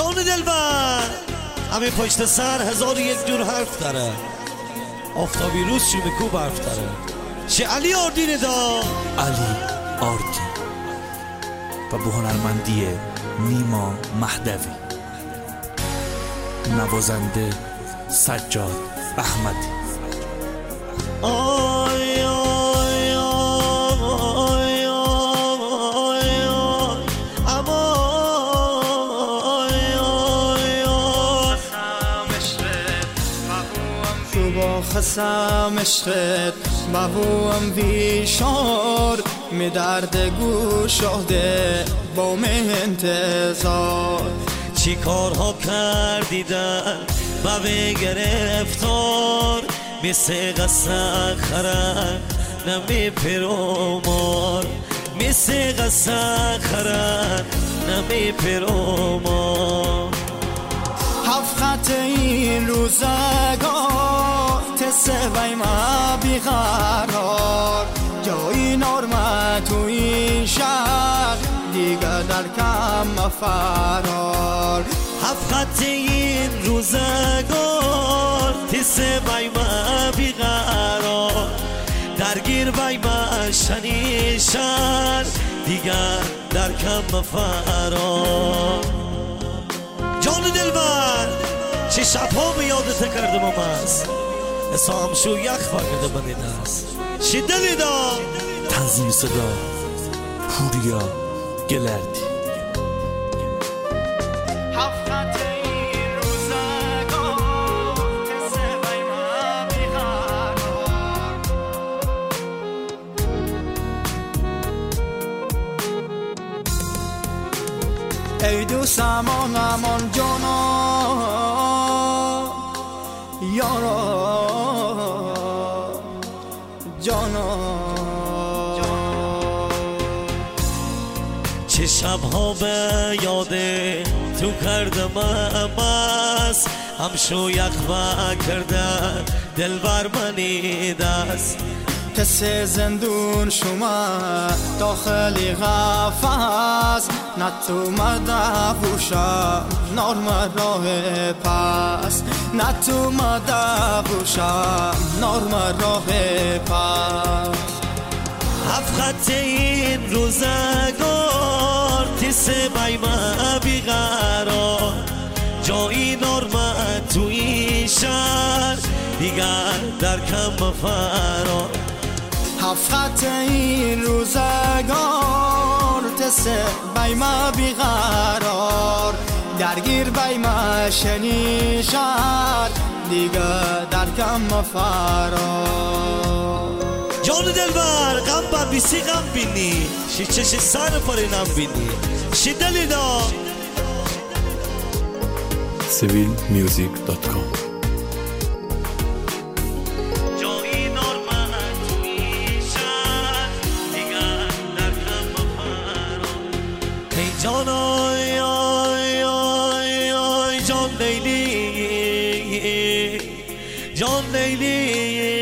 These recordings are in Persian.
جان دلبر همه پشت سر 1001 جور حرف داره. آفتابی روز شو بکو برف داره. چه علی آردین دا علی آردین و به هنرمندی نیما مهدوی، نوازنده سجاد احمدی. آی آی آی آی اما خسم عشقت مبوم بیشار می درد گوشاده با انتظار. چی کارها کردی در بابه گرفتار مثل قصه خرن نمی پرومار مثل قصه خرن نمی پرومار. هفت خط این روزگار تسوی ما بیقرار جایی نرمه تو این شهر دیگه در کم فرار. هفت خط این روزگار تسوی ما بیقرار درگیر بای ما شنی شهر دیگر در کم فرار. جان دلبر چه شبها به یادت کردم از حسام شو یخ فاکده بنی دست چی دلی دا تنظیم صدا پوریا گلردی. ای دوست امان امان جانا یارا جانا. چه شبها به یاده تو کردم بس همشو یخ و کرده دلبر منی دست. کس زندون شما داخلی قفس نتو مدبوشم نرم راه پس نتو مدبوشم نرم راه پس. هفت خط این روزگار تیسه بای ما بیقرار جایی نرمه تو این شهر دیگر در کم فرار. هفت خط این روزگار تسه بای ما بیقرار درگیر بای ما شنی شهر دیگه در کم فرار. جان دلبر غم با بیسی غم بینی شی چش سر پاری نم بینی شی دلی دا civilmusic.com. جان آی آی آی آی جان لیلی جان لیلی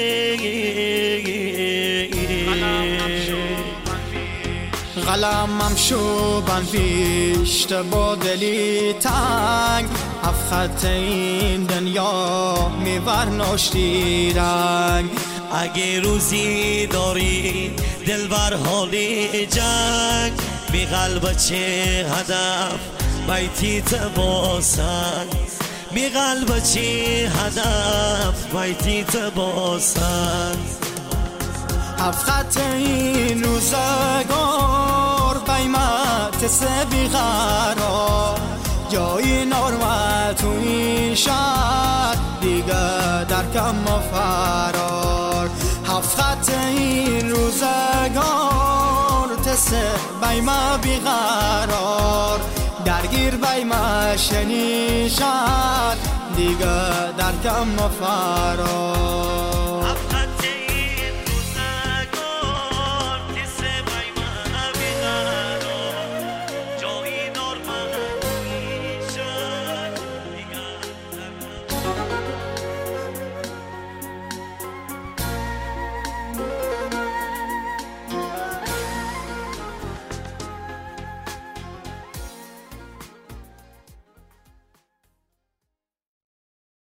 قلمم شو بنوشت با دلی تنگ هفت خط این دنیا میبر ناشتی رنگ. اگه روزی داری دلبر حالی جنگ بی قلب چه هدف بیتی تباسن بی قلب چه هدف بیتی تباسن. هفت خط این روزگار بیمت سه بیقرار جایی نرمه تو این شهر دیگه در کم فرار. هفت خط این روزگار تسه بیمه بیقرار درگیر بیمه شنی شهر دیگه در کم فرار.